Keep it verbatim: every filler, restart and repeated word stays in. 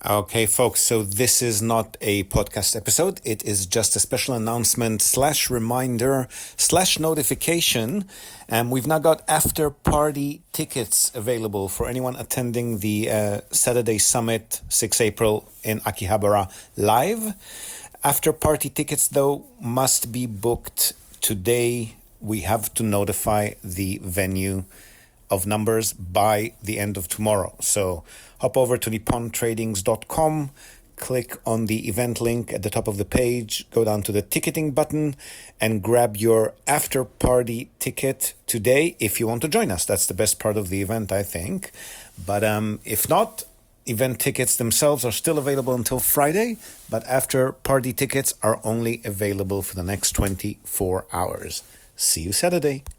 Okay, folks, so this is not a podcast episode. It is just a special announcement slash reminder slash notification. And we've now got after party tickets available for anyone attending the uh, Saturday Summit, sixth of April in Akihabara live. After party tickets, though, must be booked today. We have to notify the venue of numbers by the end of tomorrow. So hop over to nippon tradings dot com, click on the event link at the top of the page, go down to the ticketing button and grab your after party ticket today if you want to join us. That's the best part of the event, I think. But um, if not, event tickets themselves are still available until Friday, but after party tickets are only available for the next twenty-four hours. See you Saturday.